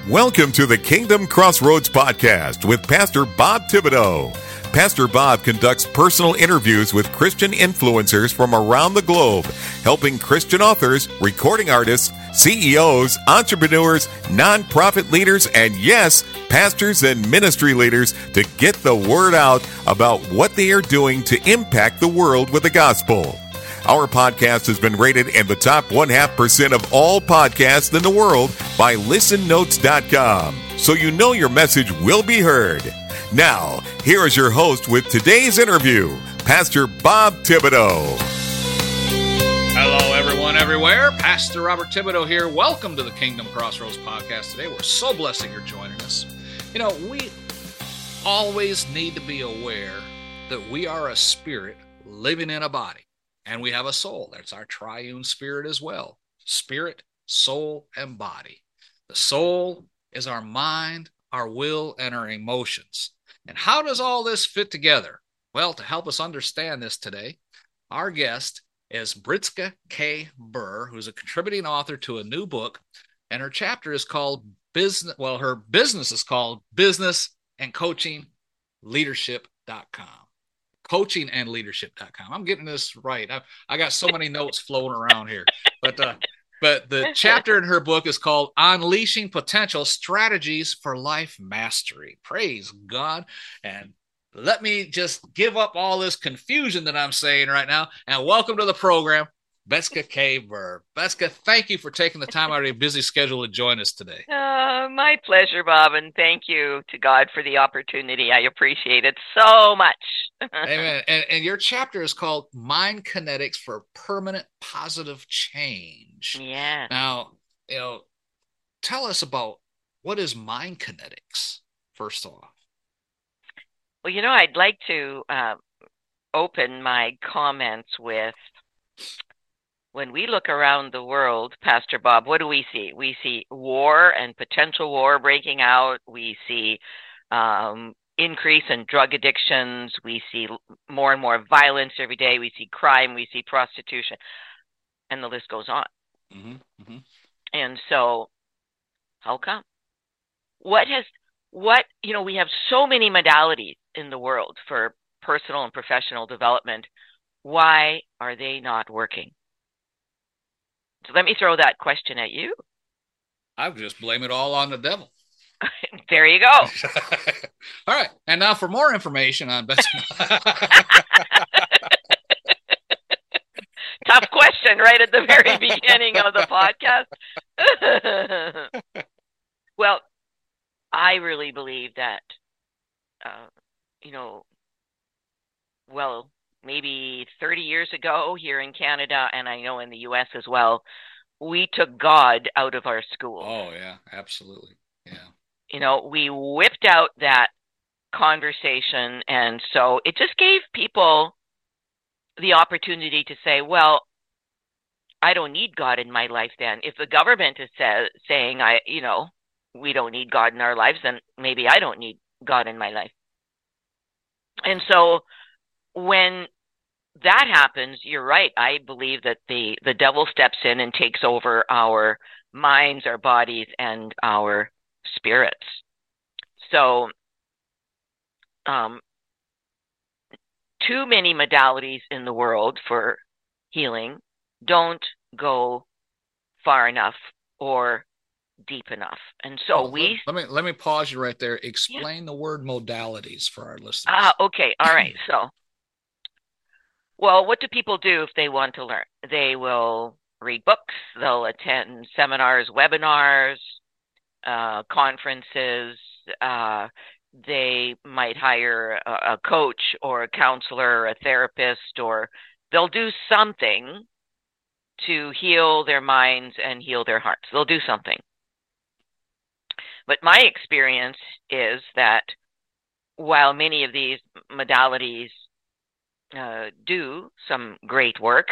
Welcome to the Kingdom Crossroads Podcast with Pastor Bob Thibodeau. Pastor Bob conducts personal interviews with Christian influencers from around the globe, helping Christian authors, recording artists, CEOs, entrepreneurs, nonprofit leaders, and yes, pastors and ministry leaders to get the word out about what they are doing to impact the world with the gospel. Our podcast has been rated in the top 0.5% of all podcasts in the world by ListenNotes.com, so you know your message will be heard. Now, here is your host with today's interview, Pastor Bob Thibodeau. Hello, everyone, everywhere. Pastor Robert Thibodeau here. Welcome to the Kingdom Crossroads Podcast today. We're so blessed that you're joining us. You know, we always need to be aware that we are a spirit living in a body. And we have a soul. That's our triune spirit as well. Spirit, soul, and body. The soul is our mind, our will, and our emotions. And how does all this fit together? Well, to help us understand this today, our guest is Briska K. Burr, who's a contributing author to a new book. And her chapter is called her business is called Business and Coaching Leadership.com. coachingandleadership.com. I'm getting this right. I got so many notes floating around here. But the chapter in her book is called Unleashing Potential Strategies for Life Mastery. Praise God. And let me just give up all this confusion that I'm saying right now and welcome to the program, Briska K. Burr. Briska, thank you for taking the time out of your busy schedule to join us today. My pleasure, Bob, and thank you to God for the opportunity. I appreciate it so much. Amen. And your chapter is called Mind Kinetics for Permanent Positive Change. Yeah. Now, tell us about what is mind kinetics, first off. Well, I'd like to open my comments with, when we look around the world, Pastor Bob, what do we see? We see war and potential war breaking out. We see increase in drug addictions. We see more and more violence every day. We see crime. We see prostitution. And the list goes on. Mm-hmm. Mm-hmm. And so, how come? We have so many modalities in the world for personal and professional development. Why are they not working? So let me throw that question at you. I would just blame it all on the devil. There you go. All right. And now for more information on Betsy. Tough question right at the very beginning of the podcast. Well, I really believe that, maybe 30 years ago here in Canada, and I know in the U.S. as well, we took God out of our schools. Oh, yeah, absolutely. Yeah. We whipped out that conversation, and so it just gave people the opportunity to say, well, I don't need God in my life then. If the government is saying, we don't need God in our lives, then maybe I don't need God in my life. And so when that happens, you're right. I believe that the devil steps in and takes over our minds, our bodies, and our spirits. So, too many modalities in the world for healing don't go far enough or deep enough. And so let me pause you right there. Explain the word modalities for our listeners. Okay. All right. So, well, what do people do if they want to learn? They will read books, they'll attend seminars, webinars, conferences, they might hire a coach or a counselor, or a therapist, or they'll do something to heal their minds and heal their hearts. They'll do something. But my experience is that while many of these modalities do some great work,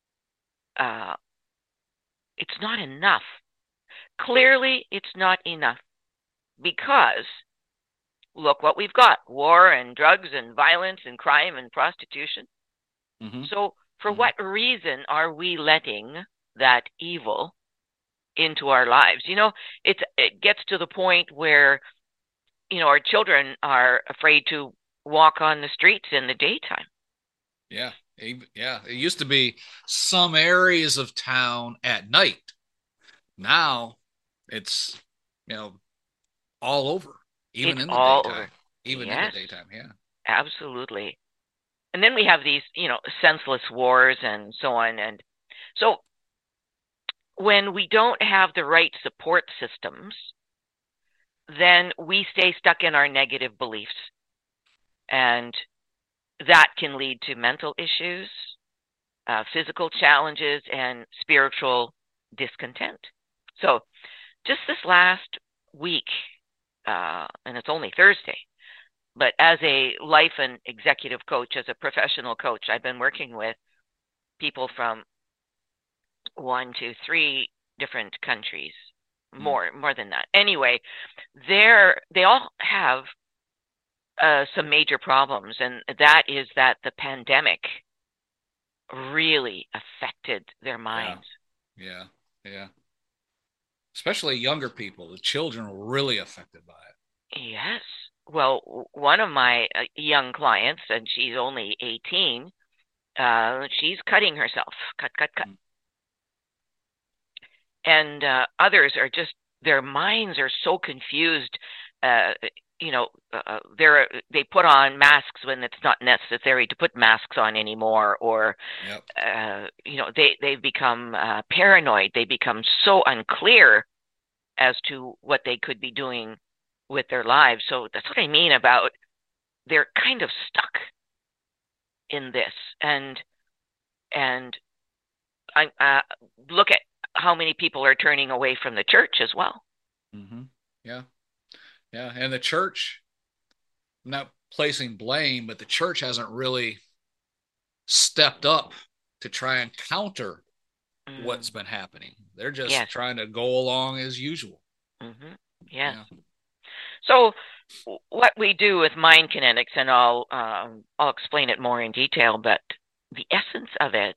it's not enough. Clearly, it's not enough, because look what we've got: war and drugs and violence and crime and prostitution. Mm-hmm. So for what reason are we letting that evil into our lives. It gets to the point where, our children are afraid to walk on the streets in the daytime. Yeah. Yeah. It used to be some areas of town at night. Now it's, all over, even It's in the all daytime. over. Even in the Yes, daytime. Yeah. absolutely. And then we have these, senseless wars and so on. And so when we don't have the right support systems, then we stay stuck in our negative beliefs. And that can lead to mental issues, physical challenges, and spiritual discontent. So just this last week, and it's only Thursday, but as a life and executive coach, as a professional coach, I've been working with people from 1, 2, 3 different countries, more than that. Anyway, they all have some major problems, and that is that the pandemic really affected their minds. Yeah. Especially younger people. The children were really affected by it. Yes. Well, one of my young clients, and she's only 18, she's cutting herself. Cut. And others are just, their minds are so confused. They put on masks when it's not necessary to put masks on anymore, or they've become paranoid. They become so unclear as to what they could be doing with their lives. So that's what I mean about they're kind of stuck in this. And I look at how many people are turning away from the church as well. Mm-hmm. Yeah. And the church, I'm not placing blame, but the church hasn't really stepped up to try and counter what's been happening. They're just trying to go along as usual. Mm-hmm. Yes. Yeah. So what we do with mind kinetics, and I'll explain it more in detail, but the essence of it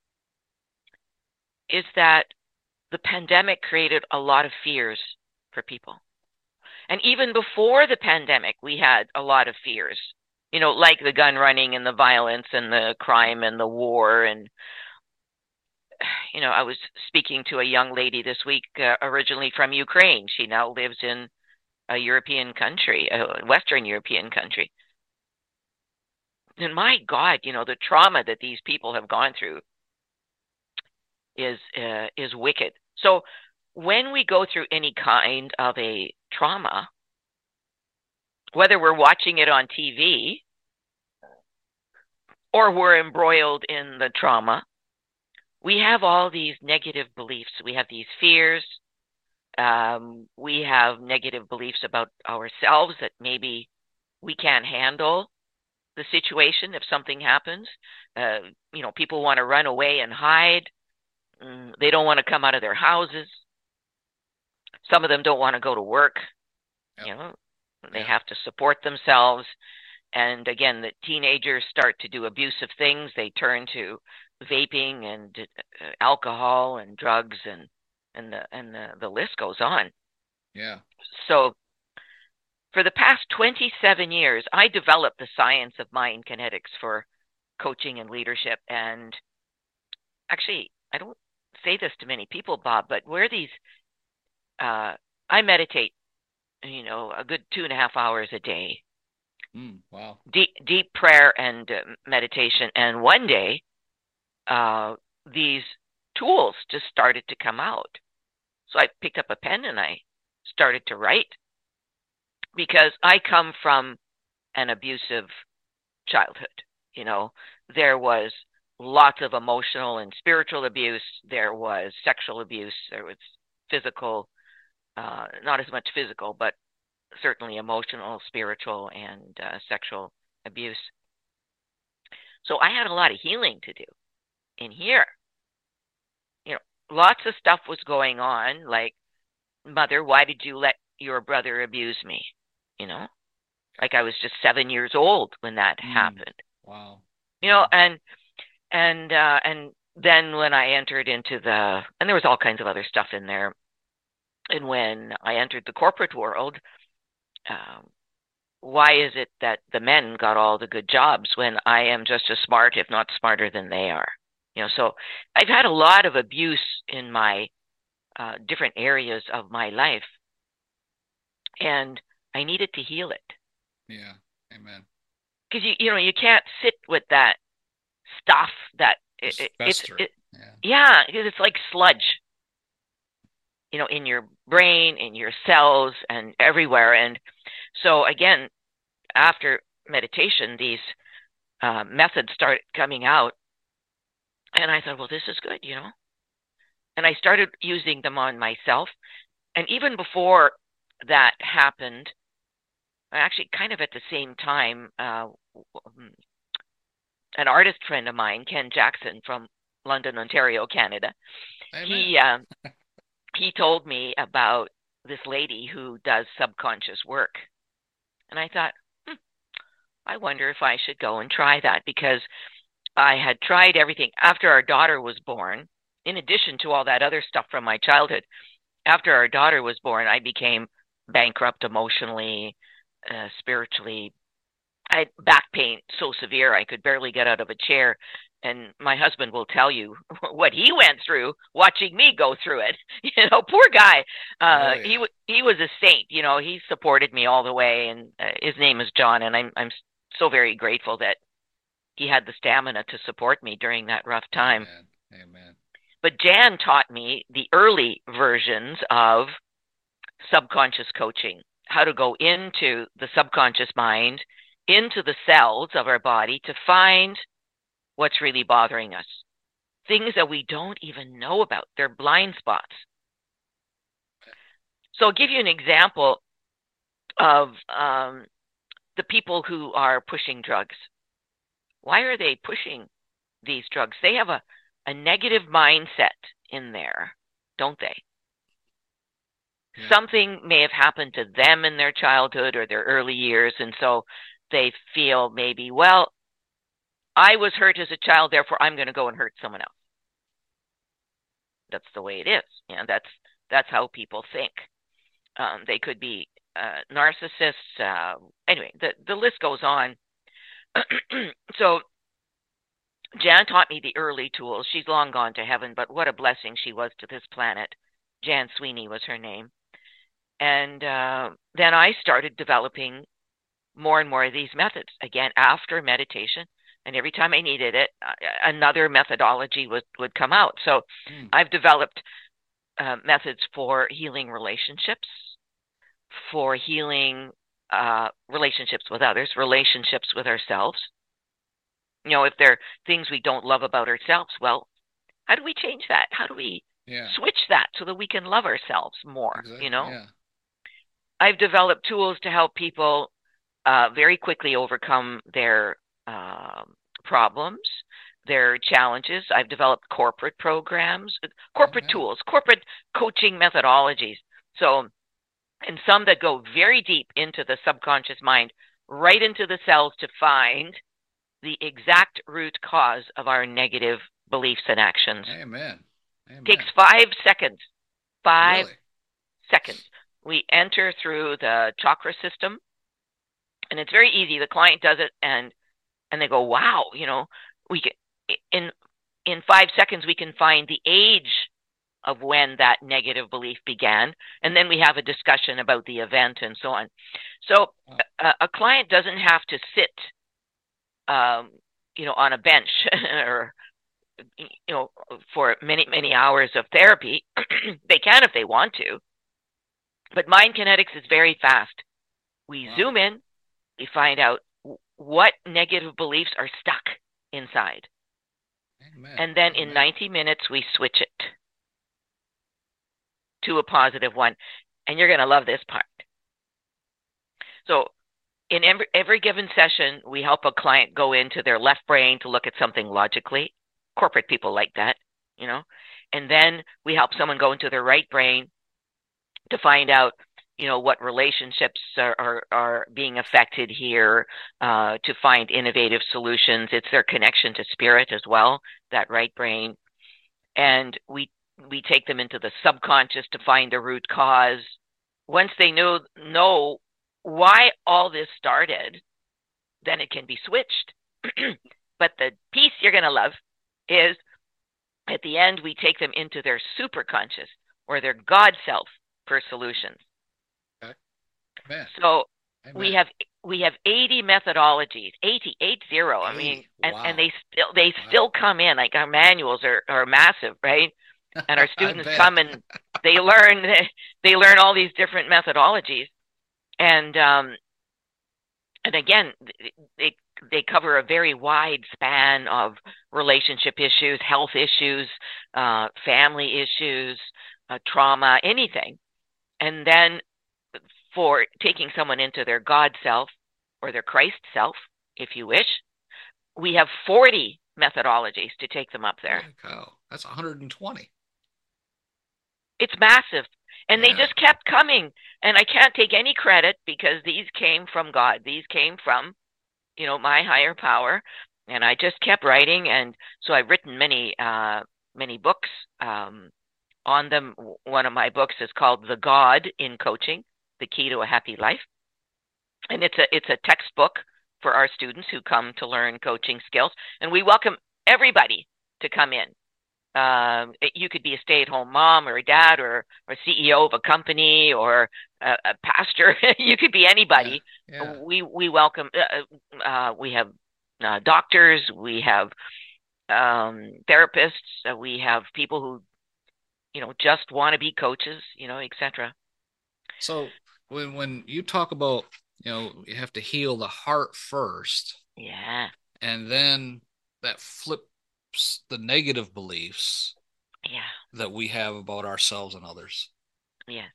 is that the pandemic created a lot of fears for people. And even before the pandemic, we had a lot of fears, like the gun running and the violence and the crime and the war. And, I was speaking to a young lady this week, originally from Ukraine. She now lives in a European country, a Western European country. And my God, the trauma that these people have gone through is wicked. So when we go through any kind of a trauma, whether we're watching it on TV or we're embroiled in the trauma, we have all these negative beliefs. We have these fears. We have negative beliefs about ourselves, that maybe we can't handle the situation if something happens. People want to run away and hide. They don't want to come out of their houses. Some of them don't want to go to work. Yep. They have to support themselves. And again, the teenagers start to do abusive things. They turn to vaping and alcohol and drugs, and the list goes on. Yeah. So for the past 27 years, I developed the science of mind kinetics for coaching and leadership. And actually, I don't say this to many people, Bob, but where these, I meditate, a good 2.5 hours a day. Wow. Deep prayer and meditation. And one day, these tools just started to come out. So I picked up a pen and I started to write, because I come from an abusive childhood. There was lots of emotional and spiritual abuse. There was sexual abuse. There was physical, not as much physical, but certainly emotional, spiritual, and sexual abuse. So I had a lot of healing to do in here. Lots of stuff was going on, like, Mother, why did you let your brother abuse me? Like I was just 7 years old when that happened. Wow. And then when I entered into and there was all kinds of other stuff in there, And when I entered the corporate world, why is it that the men got all the good jobs when I am just as smart, if not smarter than they are? So I've had a lot of abuse in my different areas of my life, and I needed to heal it. Yeah, amen. Because you can't sit with that stuff that yeah, because it's like sludge, in your brain, in your cells, and everywhere. And so again, after meditation, these methods started coming out, and I thought, well, this is good, and I started using them on myself. And even before that happened, actually kind of at the same time, an artist friend of mine, Ken Jackson from London, Ontario, Canada, he told me about this lady who does subconscious work. And I thought, I wonder if I should go and try that, because I had tried everything after our daughter was born. In addition to all that other stuff from my childhood, after our daughter was born, I became bankrupt emotionally, spiritually. I had back pain so severe I could barely get out of a chair. And my husband will tell you what he went through watching me go through it. Poor guy. He was a saint. He supported me all the way, and his name is John. And I'm so very grateful that he had the stamina to support me during that rough time. Amen. But Jan taught me the early versions of subconscious coaching, how to go into the subconscious mind, into the cells of our body to find what's really bothering us. Things that we don't even know about. They're blind spots. So I'll give you an example of the people who are pushing drugs. Why are they pushing these drugs? They have a negative mindset in there, don't they? Yeah. Something may have happened to them in their childhood or their early years, and so they feel maybe, well, I was hurt as a child, therefore I'm going to go and hurt someone else. That's the way it is. That's how people think. They could be narcissists. Anyway, the list goes on. So Jan taught me the early tools. She's long gone to heaven, but what a blessing she was to this planet. Jan Sweeney was her name. And then I started developing more and more of these methods, again, after meditation. And every time I needed it, another methodology would come out. So I've developed methods for healing relationships, for healing relationships with others, relationships with ourselves. If there are things we don't love about ourselves, well, how do we change that? How do we switch that so that we can love ourselves more? Exactly. I've developed tools to help people very quickly overcome their problems, their challenges. I've developed corporate programs, corporate tools, corporate coaching methodologies. So, and some that go very deep into the subconscious mind, right into the cells to find the exact root cause of our negative beliefs and actions. Amen. Takes 5 seconds. 5 really? Seconds. We enter through the chakra system, and it's very easy. The client does it, and they go, "Wow!" We can in 5 seconds we can find the age of when that negative belief began, and then we have a discussion about the event and so on. So a client doesn't have to sit, on a bench or for many hours of therapy. They can if they want to, but Mind Kinetics is very fast. We zoom in, we find out what negative beliefs are stuck inside. Amen. And then in 90 minutes, we switch it to a positive one. And you're going to love this part. So in every given session, we help a client go into their left brain to look at something logically. Corporate people like that, And then we help someone go into their right brain to find out, what relationships are being affected here, to find innovative solutions. It's their connection to spirit as well, that right brain. And we we take them into the subconscious to find the root cause. Once they know why all this started, then it can be switched. But the piece you're going to love is at the end, we take them into their superconscious or their God self for solutions. Okay. Man. So Amen. we have 80 methodologies, 80. I mean, wow. and they still come in, like our manuals are massive, right? And our students come and they learn all these different methodologies. And again, they cover a very wide span of relationship issues, health issues, family issues, trauma, anything. And then for taking someone into their God self or their Christ self, if you wish, we have 40 methodologies to take them up there. Holy cow. That's 120. It's massive. And they just kept coming. And I can't take any credit because these came from God. These came from, my higher power. And I just kept writing. And so I've written many books on them. One of my books is called The God in Coaching, The Key to a Happy Life. And it's a textbook for our students who come to learn coaching skills. And we welcome everybody to come in. You could be a stay-at-home mom or a dad or CEO of a company or a pastor. You could be anybody. Yeah. We welcome. We have doctors. We have therapists. We have people who, just want to be coaches. Etc. So when you talk about, you have to heal the heart first. Yeah. And then that flips the negative beliefs that we have about ourselves and others. Yeah.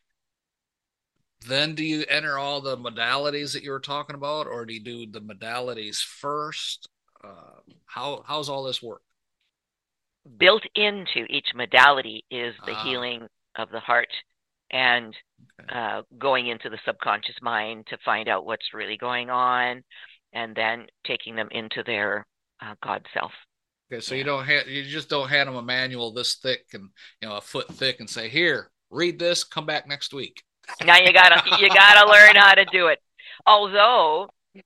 Then do you enter all the modalities that you were talking about, or do you do the modalities first? How's all this work? Built into each modality is the healing of the heart and going into the subconscious mind to find out what's really going on, and then taking them into their God self. Okay, so you just don't hand them a manual this thick and a foot thick and say, "Here, read this. Come back next week." Now you gotta learn how to do it. Although,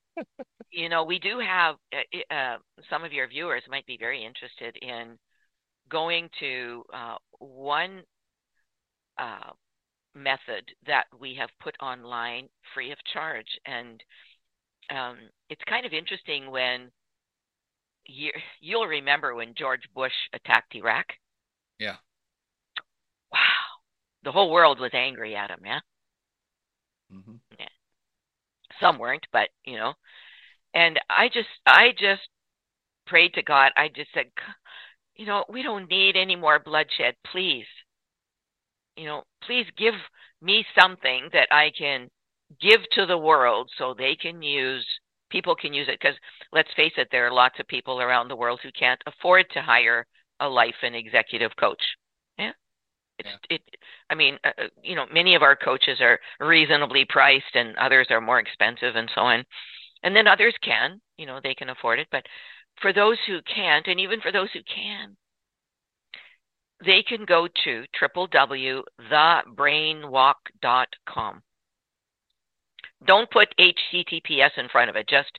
we do have some of your viewers might be very interested in going to one method that we have put online free of charge, and it's kind of interesting when. You'll remember when George Bush attacked Iraq. Yeah. Wow. The whole world was angry at him, yeah? Mm-hmm. Yeah. Some weren't, but, And I just prayed to God. I just said, we don't need any more bloodshed, please. Please give me something that I can give to the world so people can use it, because let's face it, there are lots of people around the world who can't afford to hire a life and executive coach. Yeah. Many of our coaches are reasonably priced and others are more expensive and so on. And then others can, they can afford it. But for those who can't, and even for those who can, they can go to www.thebrainwalk.com. Don't put HTTPS in front of it, just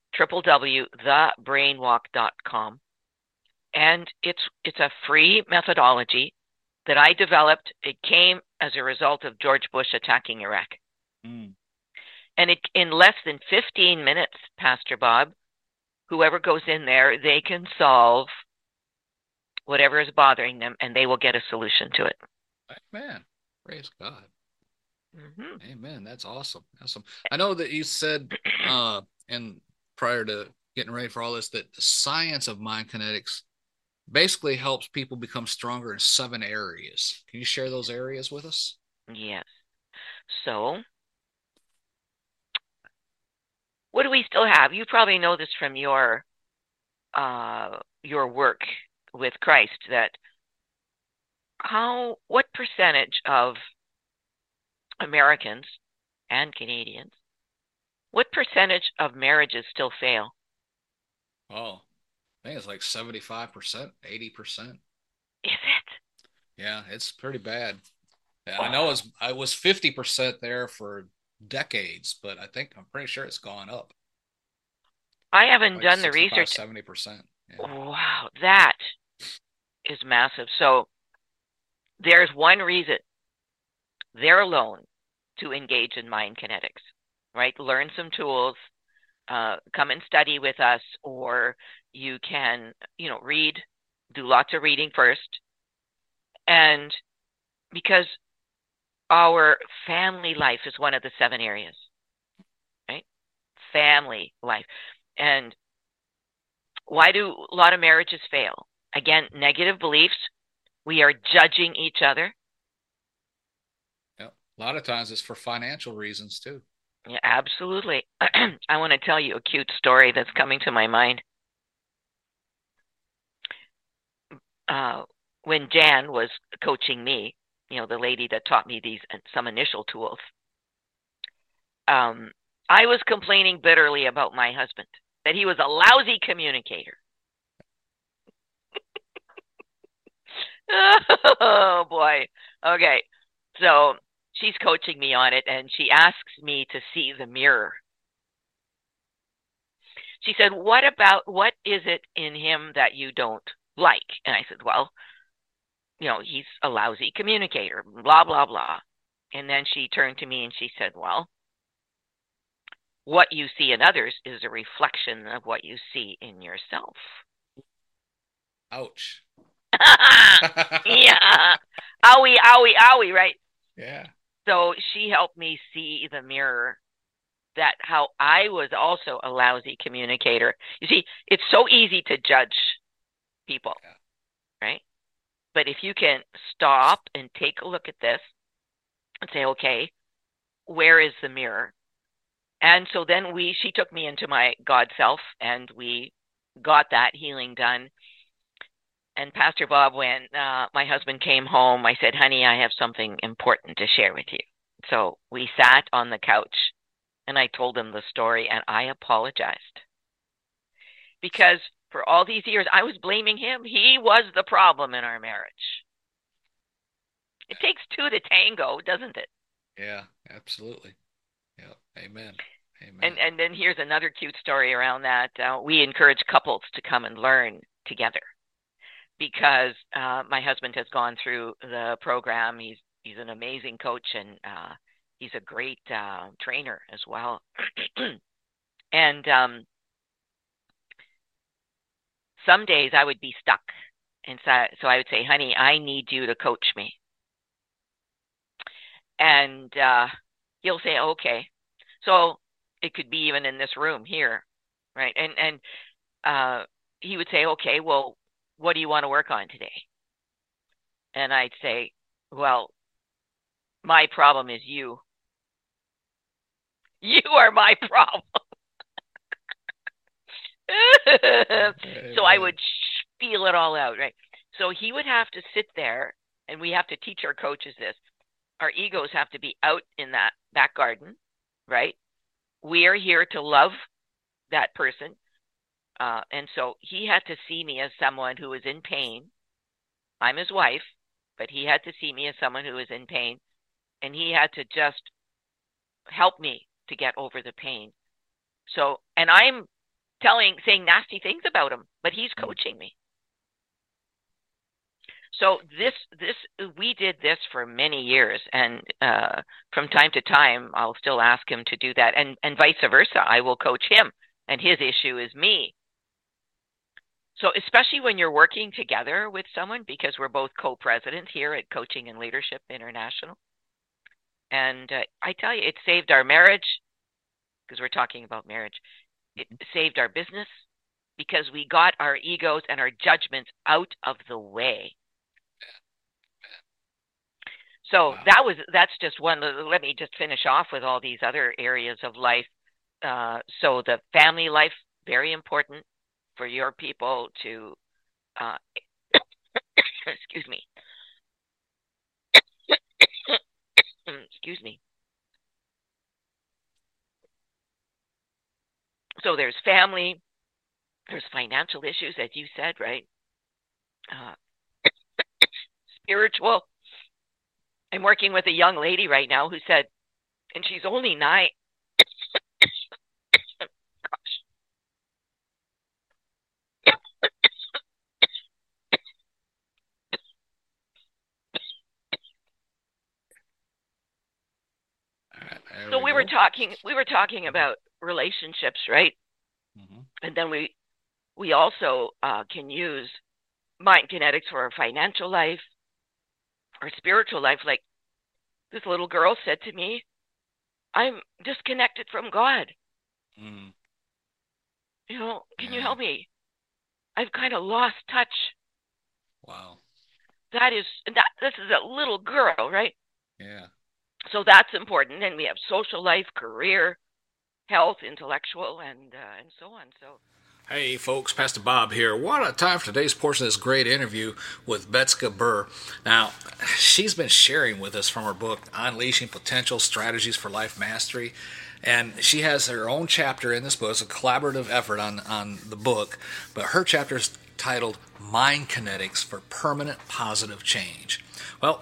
www.thebrainwalk.com. And it's a free methodology that I developed. It came as a result of George Bush attacking Iraq. Mm. And in less than 15 minutes, Pastor Bob, whoever goes in there, they can solve whatever is bothering them, and they will get a solution to it. Amen. Praise God. Mm-hmm. Amen. That's awesome. Awesome. I know that you said, and prior to getting ready for all this, that the science of mind kinetics basically helps people become stronger in 7 areas. Can you share those areas with us? Yes. So, what do we still have? You probably know this from your work with Christ, that what percentage of Americans and Canadians, what percentage of marriages still fail? Oh, I think it's like 75%, 80%. Is it? Yeah, it's pretty bad. I know I was 50% there for decades, but I'm pretty sure it's gone up I haven't like done the 65, research. 70%. Yeah. Wow, that is massive. So there's one reason they're alone to engage in mind kinetics, right? Learn some tools, come and study with us, or you can, read, do lots of reading first. And because our family life is one of the 7 areas, right? Family life. And why do a lot of marriages fail? Again, negative beliefs. We are judging each other. Yeah. A lot of times it's for financial reasons too. Yeah, absolutely. I want to tell you a cute story that's coming to my mind. Uh, when Jan was coaching me, the lady that taught me these some initial tools, I was complaining bitterly about my husband, that he was a lousy communicator. Oh boy. Okay. So she's coaching me on it, and she asks me to see the mirror. She said, what is it in him that you don't like? And I said, well, he's a lousy communicator, blah, blah, blah. And then she turned to me and she said, well, what you see in others is a reflection of what you see in yourself. Ouch. Yeah. Owie, owie, owie, right? Yeah. So she helped me see the mirror, that how I was also a lousy communicator. You see, it's so easy to judge people, right? But if you can stop and take a look at this and say, okay, where is the mirror? And so then she took me into my God self, and we got that healing done. And Pastor Bob, when my husband came home, I said, honey, I have something important to share with you. So we sat on the couch and I told him the story, and I apologized. Because for all these years, I was blaming him. He was the problem in our marriage. It takes 2 to tango, doesn't it? Yeah, absolutely. Yeah. Amen. Amen. And then here's another cute story around that. We encourage couples to come and learn together, because my husband has gone through the program. He's an amazing coach, and he's a great trainer as well. And some days I would be stuck. And so I would say, honey, I need you to coach me. And he'll say, okay. So it could be even in this room here, right? And he would say, okay, well, what do you want to work on today? And I'd say, well, my problem is you. You are my problem. So I would feel it all out, right? So he would have to sit there, and we have to teach our coaches this. Our egos have to be out in that back garden, right? We are here to love that person. And so he had to see me as someone who was in pain. I'm his wife, but he had to see me as someone who was in pain. And he had to just help me to get over the pain. So, and I'm saying nasty things about him, but he's coaching me. So we did this for many years, and from time to time, I'll still ask him to do that, and vice versa. I will coach him, and his issue is me. So especially when you're working together with someone, because we're both co-presidents here at Coaching and Leadership International, and I tell you, it saved our marriage, because we're talking about marriage. It saved our business, because we got our egos and our judgments out of the way. So wow. That's just one. Let me just finish off with all these other areas of life. So the family life, very important for your people to, excuse me. Excuse me. So there's family, there's financial issues, as you said, right? spiritual. I'm working with a young lady right now who said, and she's only 9. So we were talking about relationships, right? Mm-hmm. And then we also can use mind kinetics for our financial life, our spiritual life. Like this little girl said to me, I'm disconnected from God. Mm. You know, can you help me? I've kind of lost touch. Wow. This is a little girl, right? Yeah. So that's important. And we have social life, career, health, intellectual, and so on. So, hey, folks, Pastor Bob here. What a time for today's portion of this great interview with Betska Burr. Now, she's been sharing with us from her book, Unleashing Potential, Strategies for Life Mastery. And she has her own chapter in this book. It's a collaborative effort on the book. But her chapter is titled Mind Kinetics for Permanent Positive Change. Well,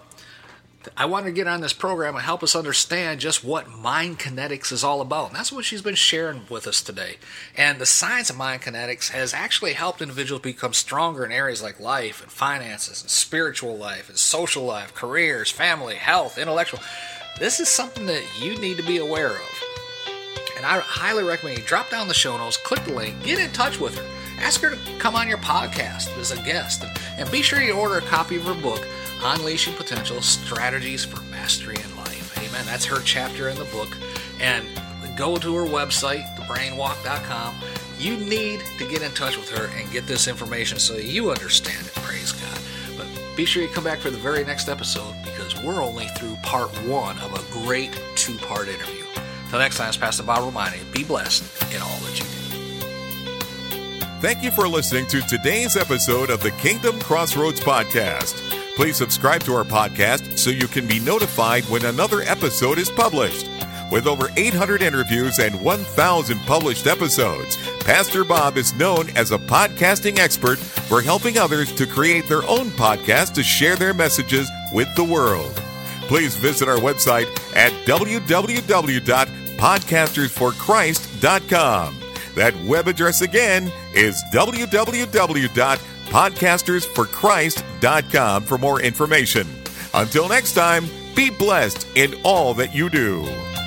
I want to get on this program and help us understand just what mind kinetics is all about. And that's what she's been sharing with us today. And the science of mind kinetics has actually helped individuals become stronger in areas like life and finances and spiritual life and social life, careers, family, health, intellectual. This is something that you need to be aware of. And I highly recommend you drop down the show notes, click the link, get in touch with her. Ask her to come on your podcast as a guest. And be sure you order a copy of her book, Unleashing Potential, Strategies for Mastery in Life. Amen. That's her chapter in the book. And go to her website, thebrainwalk.com. You need to get in touch with her and get this information so you understand it. Praise God. But be sure you come back for the very next episode because we're only through part 1 of a great 2-part interview. Till next time, it's Pastor Bob reminding you, be blessed in all that you do. Thank you for listening to today's episode of the Kingdom Crossroads Podcast. Please subscribe to our podcast so you can be notified when another episode is published. With over 800 interviews and 1,000 published episodes, Pastor Bob is known as a podcasting expert for helping others to create their own podcast to share their messages with the world. Please visit our website at www.podcastersforchrist.com. That web address again is www.podcastersforchrist.com for more information. Until next time, be blessed in all that you do.